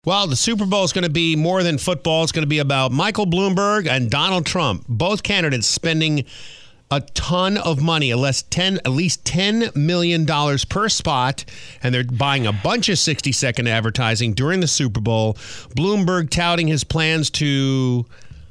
Well, the Super Bowl is going to be more than football. It's going to be about Michael Bloomberg and Donald Trump, both candidates spending a ton of money, at least $10 million per spot, and they're buying a bunch of 60-second advertising during the Super Bowl. Bloomberg touting his plans to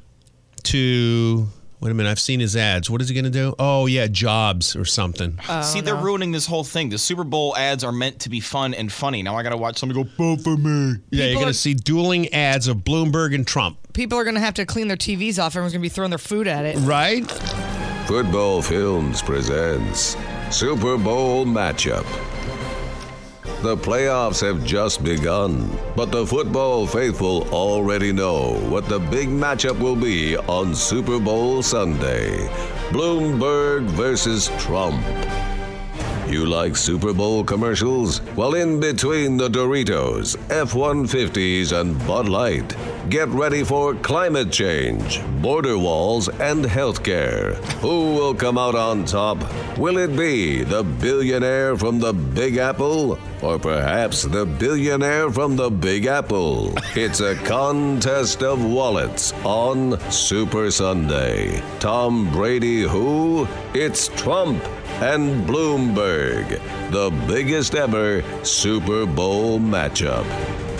wait a minute, I've seen his ads. What is he going to do? Oh, yeah, jobs or something. They're ruining this whole thing. The Super Bowl ads are meant to be fun and funny. Now I got to watch somebody go, vote for me. Yeah, you're going to see dueling ads of Bloomberg and Trump. People are going to have to clean their TVs off. Everyone's going to be throwing their food at it. Right? Football Films presents Super Bowl Matchup. The playoffs have just begun, but the football faithful already know what the big matchup will be on Super Bowl Sunday. Bloomberg versus Trump. You like Super Bowl commercials? Well, in between the Doritos, F-150s, and Bud Light, get ready for climate change, border walls, and healthcare. Who will come out on top? Will it be the billionaire from the Big Apple? Or perhaps the billionaire from the Big Apple? It's a contest of wallets on Super Sunday. Tom Brady who? It's Trump and Bloomberg, the biggest ever Super Bowl matchup.